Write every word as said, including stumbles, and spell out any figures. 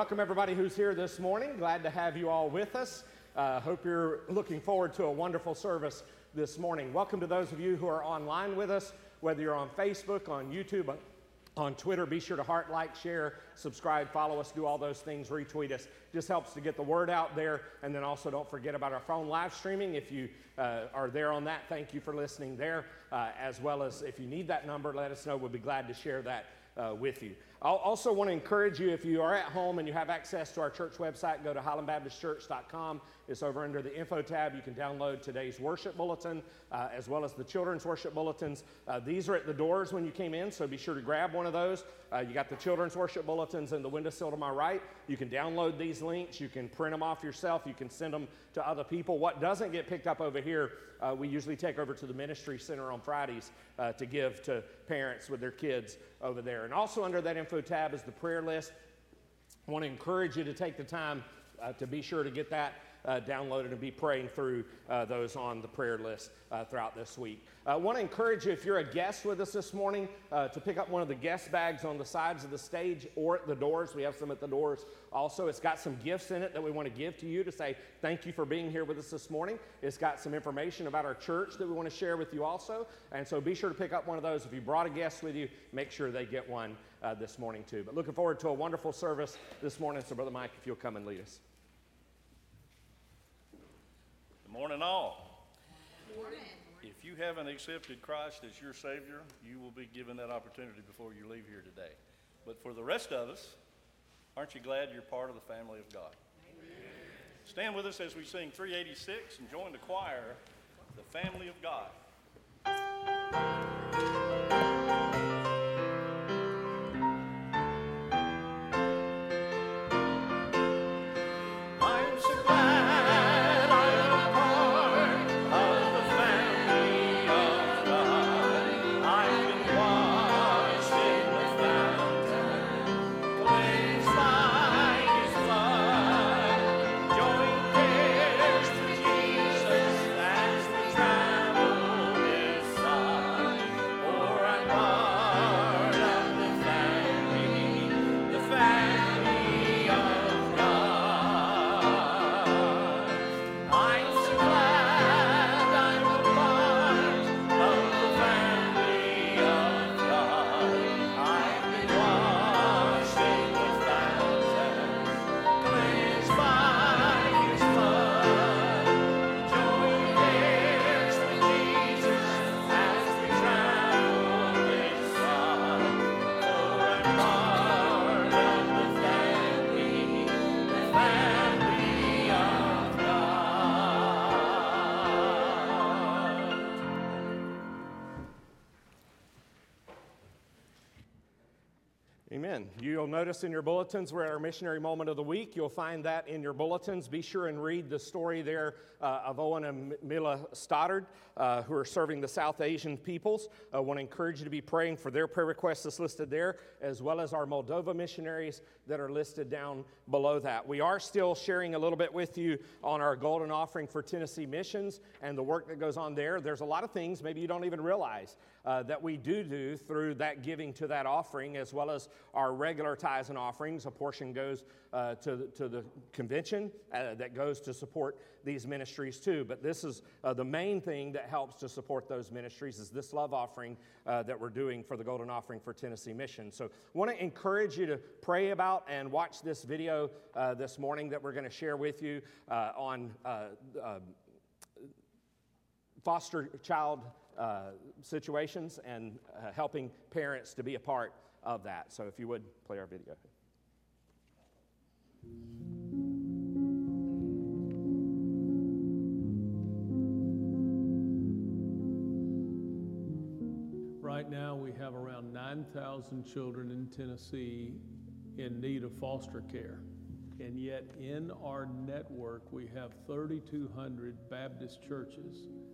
welcome everybody who's here this morning. Glad to have you all with us. Uh, hope you're looking forward to a wonderful service this morning. Welcome to those of you who are online with us, whether you're on Facebook, on YouTube, on Twitter. Be sure to heart, like, share, subscribe, follow us, do all those things, retweet us. Just helps to get the word out there. And then also don't forget about our phone live streaming. If you uh, are there on that, thank you for listening there. Uh, as well as if you need that number, let us know. We'll be glad to share that uh, with you. I also want to encourage you, if you are at home and you have access to our church website, go to highland baptist church dot com. It's over under the info tab. You can download today's worship bulletin uh, as well as the children's worship bulletins. Uh, these are at the doors when you came in, so be sure to grab one of those. Uh, you got the children's worship bulletins in the windowsill to my right. You can download these links. You can print them off yourself. You can send them to other people. What doesn't get picked up over here, uh, we usually take over to the ministry center on Fridays uh, to give to parents with their kids over there. And also under that info tab is the prayer list. I want to encourage you to take the time uh, to be sure to get that Uh, downloaded and be praying through uh, those on the prayer list uh, throughout this week. I uh, want to encourage you, if you're a guest with us this morning, uh, to pick up one of the guest bags on the sides of the stage or at the doors. We have some at the doors also. It's got some gifts in it that we want to give to you to say thank you for being here with us this morning. It's got some information about our church that we want to share with you also. And so be sure to pick up one of those. If you brought a guest with you, make sure they get one uh, this morning too. But looking forward to a wonderful service this morning. So Brother Mike, if you'll come and lead us. Morning all. Morning. If you haven't accepted Christ as your Savior, you will be given that opportunity before you leave here today. But for the rest of us, aren't you glad you're part of the family of God? Amen. Stand with us as we sing three eighty-six and join the choir, The Family of God. Amen. You'll notice in your bulletins, we're at our missionary moment of the week. You'll find that in your bulletins. Be sure and read the story there uh, of Owen and Mila Stoddard, uh, who are serving the South Asian peoples. I want to encourage you to be praying for their prayer requests that's listed there, as well as our Moldova missionaries that are listed down below that. We are still sharing a little bit with you on our golden offering for Tennessee missions and the work that goes on there. There's a lot of things maybe you don't even realize uh, that we do do through that giving to that offering, as well as our regular tithes and offerings. A portion goes uh, to, the, to the convention uh, that goes to support these ministries too. But this is uh, the main thing that helps to support those ministries is this love offering uh, that we're doing for the golden offering for Tennessee Mission. So I want to encourage you to pray about and watch this video uh, this morning that we're going to share with you uh, on uh, uh, foster child uh, situations and uh, helping parents to be a part of that. So if you would, play our video. Right now we have around nine thousand children in Tennessee in need of foster care. And yet in our network we have thirty-two hundred Baptist churches